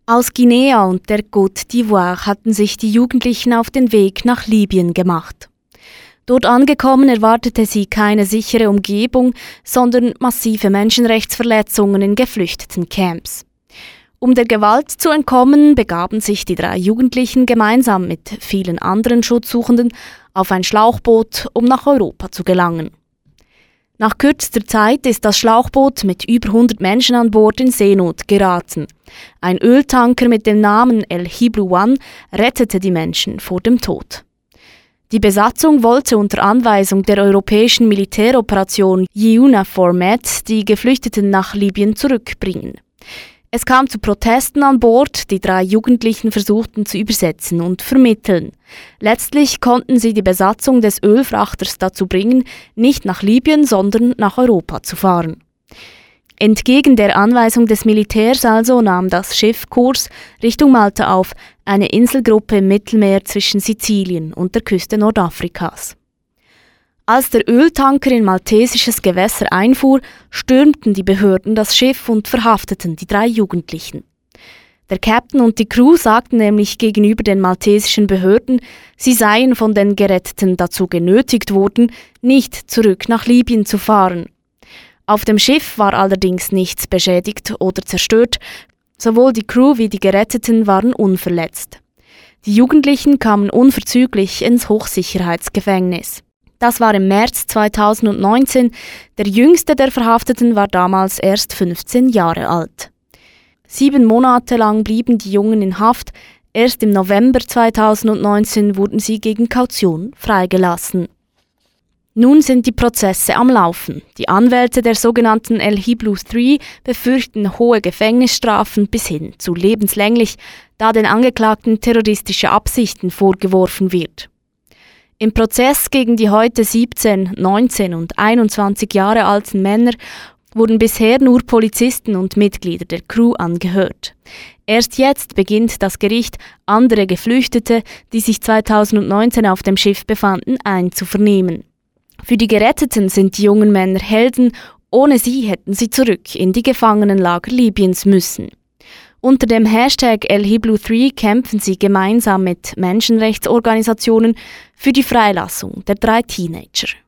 Aus Guinea und der Côte d'Ivoire hatten sich die Jugendlichen auf den Weg nach Libyen gemacht. Dort angekommen erwartete sie keine sichere Umgebung, sondern massive Menschenrechtsverletzungen in geflüchteten Camps. Um der Gewalt zu entkommen, begaben sich die 3 Jugendlichen gemeinsam mit vielen anderen Schutzsuchenden auf ein Schlauchboot, um nach Europa zu gelangen. Nach kürzester Zeit ist das Schlauchboot mit über 100 Menschen an Bord in Seenot geraten. Ein Öltanker mit dem Namen El Hiblu One rettete die Menschen vor dem Tod. Die Besatzung wollte unter Anweisung der europäischen Militäroperation EUNAVFOR Med die Geflüchteten nach Libyen zurückbringen. Es kam zu Protesten an Bord, die 3 Jugendlichen versuchten zu übersetzen und vermitteln. Letztlich konnten sie die Besatzung des Ölfrachters dazu bringen, nicht nach Libyen, sondern nach Europa zu fahren. Entgegen der Anweisung des Militärs also nahm das Schiff Kurs Richtung Malta auf, eine Inselgruppe im Mittelmeer zwischen Sizilien und der Küste Nordafrikas. Als der Öltanker in maltesisches Gewässer einfuhr, stürmten die Behörden das Schiff und verhafteten die 3 Jugendlichen. Der Captain und die Crew sagten nämlich gegenüber den maltesischen Behörden, sie seien von den Geretteten dazu genötigt worden, nicht zurück nach Libyen zu fahren. Auf dem Schiff war allerdings nichts beschädigt oder zerstört, sowohl die Crew wie die Geretteten waren unverletzt. Die Jugendlichen kamen unverzüglich ins Hochsicherheitsgefängnis. Das war im März 2019, der jüngste der Verhafteten war damals erst 15 Jahre alt. 7 Monate lang blieben die Jungen in Haft, erst im November 2019 wurden sie gegen Kaution freigelassen. Nun sind die Prozesse am Laufen. Die Anwälte der sogenannten El Hiblu 3 befürchten hohe Gefängnisstrafen bis hin zu lebenslänglich, da den Angeklagten terroristische Absichten vorgeworfen wird. Im Prozess gegen die heute 17, 19 und 21 Jahre alten Männer wurden bisher nur Polizisten und Mitglieder der Crew angehört. Erst jetzt beginnt das Gericht, andere Geflüchtete, die sich 2019 auf dem Schiff befanden, einzuvernehmen. Für die Geretteten sind die jungen Männer Helden, ohne sie hätten sie zurück in die Gefangenenlager Libyens müssen. Unter dem Hashtag El Hiblu 3 kämpfen sie gemeinsam mit Menschenrechtsorganisationen für die Freilassung der 3 Teenager.